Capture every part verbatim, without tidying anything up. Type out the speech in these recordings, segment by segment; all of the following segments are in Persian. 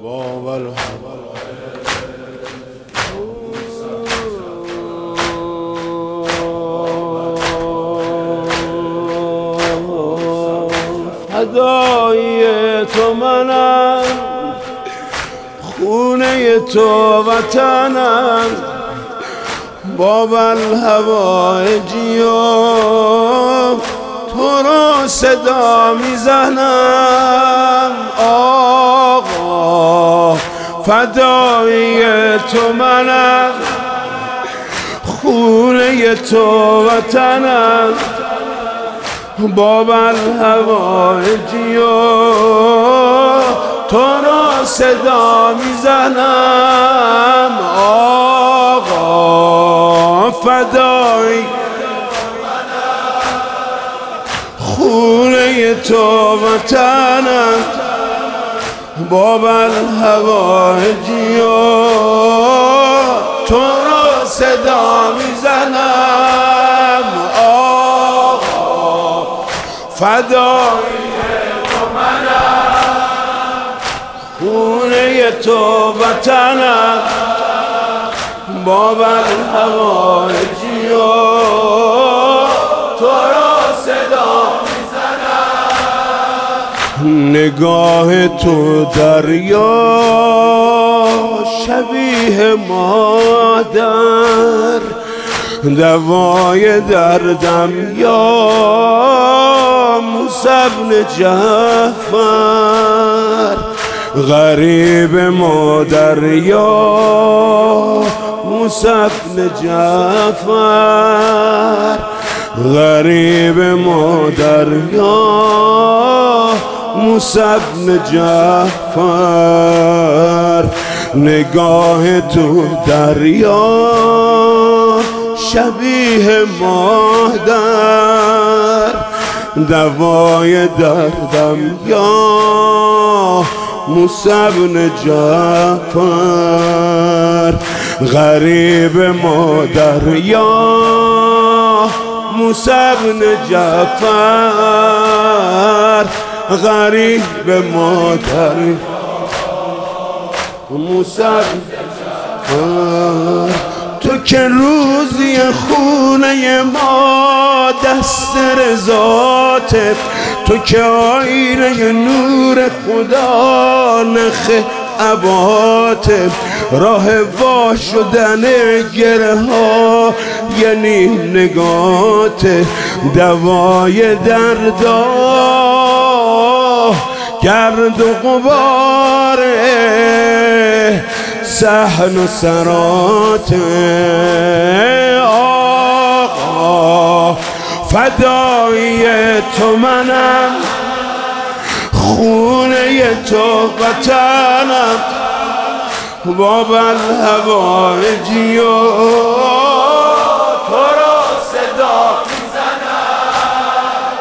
باب فدای تو منم، خونه تو وطنم، باب الهوایجی و تو رو صدا میزنم. آقا فدای تو منم، خونه تو وطنم، باب الهوایجی و تو رو صدا میزنم. آقا فدای خونه تو وطنم، باب الهوایجی و تو رو صدا میزنم. آقا فدای تو منم، خونه تو وطنم، باب الهوایجی و تو رو صدا میزنم. نگاه تو دریا شبیه مادر، دوای دردم یا موسی بن جعفر. غریب مادر یا موسی بن جعفر، غریب مادر یا موسی بن جعفر. نگاه تو دریا شبیه مادر، دوای دردم یا موسی بن جعفر. غریب مادر یا موسی بن جعفر، غریب مادر موسی بن جعفر. تو که روزی خونه ما دست رضاته، تو که آینه نور خدا نخ عباته، راه وا شدن گره ها یعنی نگاته، دوای دردا گرد و غباره صحن و سراته. آقا فدای تو منم، خونه تو وطنم، باب الهوایجی و تو رو صدا میزنم.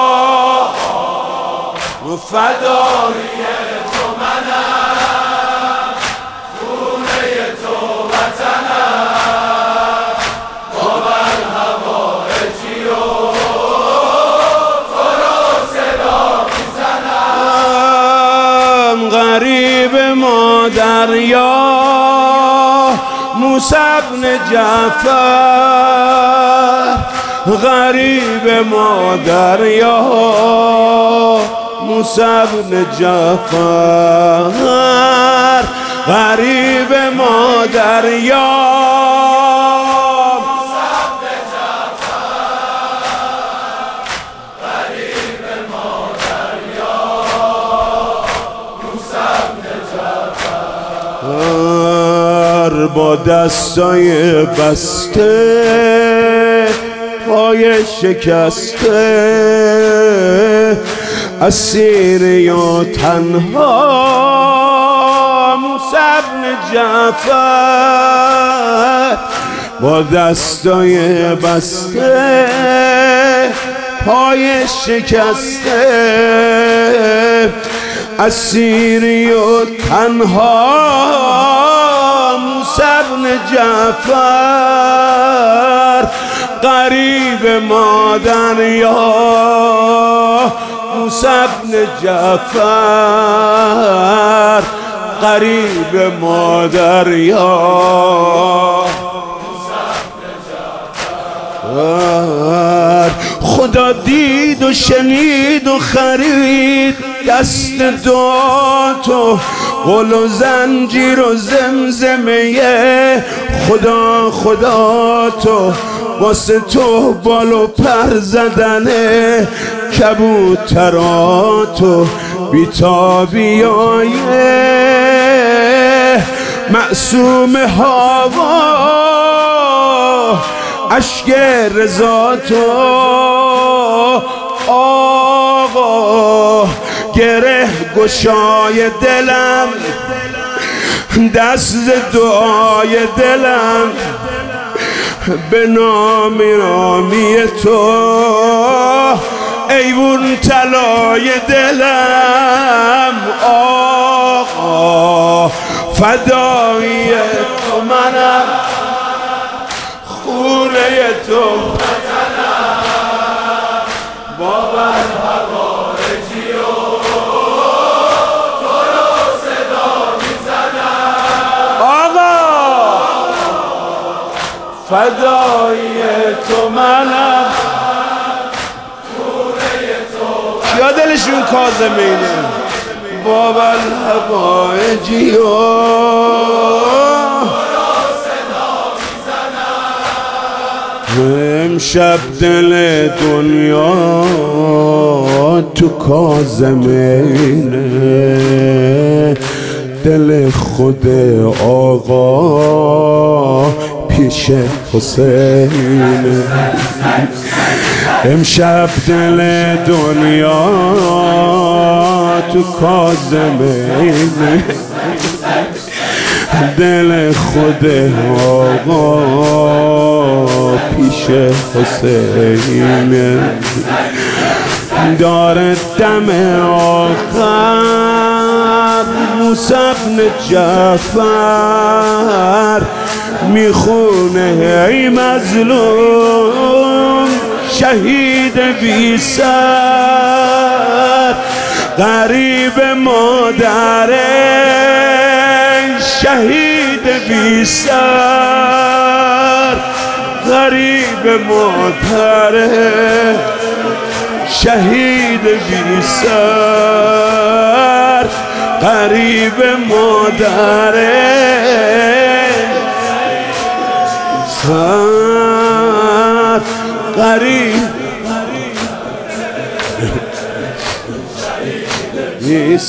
آقا فدای تو منم، خونه تو وطنم، باب الهوایجی و تو رو صدا میزنم. غریب مادر یا موسی بن جعفر، غریب مادر یا موسی بن جعفر، غریب مادر یا موسی بن جعفر، غریب مادر یا موسی بن جعفر. با دستای بسته پای شکسته، اسیر یا تنها موسی بن جعفر. با دستای بسته پای شکسته، اسیر و تنها موسی بن جعفر. غریب مادر یا موسی بن جعفر، غریب مادر یا خدا دید و شنید و خرید دست دعاتو قل و زنجیر و زمزمه خدا خدا تو واسه تو بال و پر زدنه کبوتراتو بیتابیای معصوم هوا اشک رضا تو آقا گره گشای دلم دست دعای دلم به نام نامی تو ایوون طلای دلم آقا فدایی تو منم خونه تو بابا هوارجی و تو رو صدا میزنم آقا فدایی تو منم خونه تو کیا دلشون کاظمینه بابا هوارجی و امشب دل دنیا تو کاظمینه دل خود آقا پیش حسینه امشب دل دنیا تو کاظمینه دل خود آقا پیش حسینه داره دم آخر موسی بن جعفر میخونه ای مظلوم شهید بی سر غریب مادره شهید بی سر غریب مادره شهید بی سر غریب مادره سر غریب بی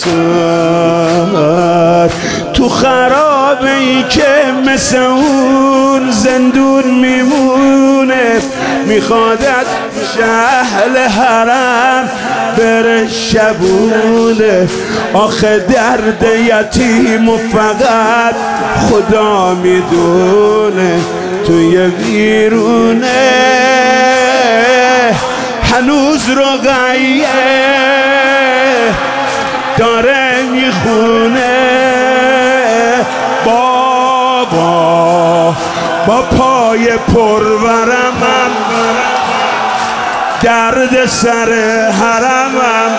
سر تو خرابه ای که مثل اون زندون میمونه میخوادت شهل حرم بره شبونه آخه درد یتیم و فقط خدا میدونه توی ویرونه هنوز رقیه داره میخونه بابا با پای پرورمم درد سر حرمم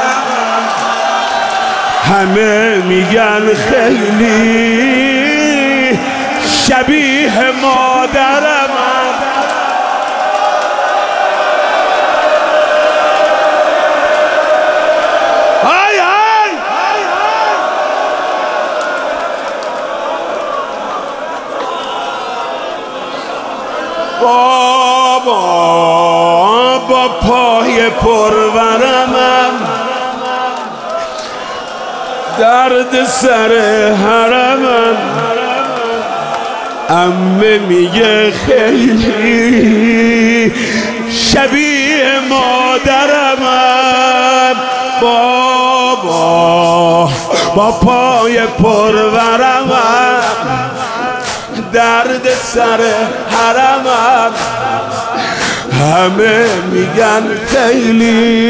همه میگن خیلی شبیه مادرم بابا با پای پرورمم درد سر حرمم عمه میگه خیلی شبیه مادرمم بابا با پای پرورمم درد سر حرمم همه میگن خیلی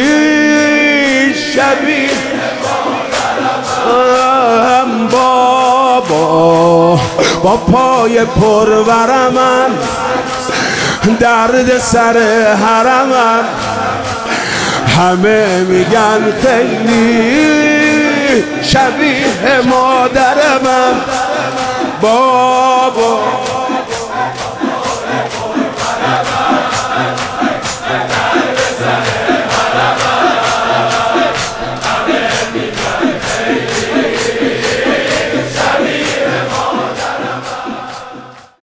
شبیه هم بابا با پای پرورمم درد سر حرمم همه میگن خیلی شبیه مادر من بابا.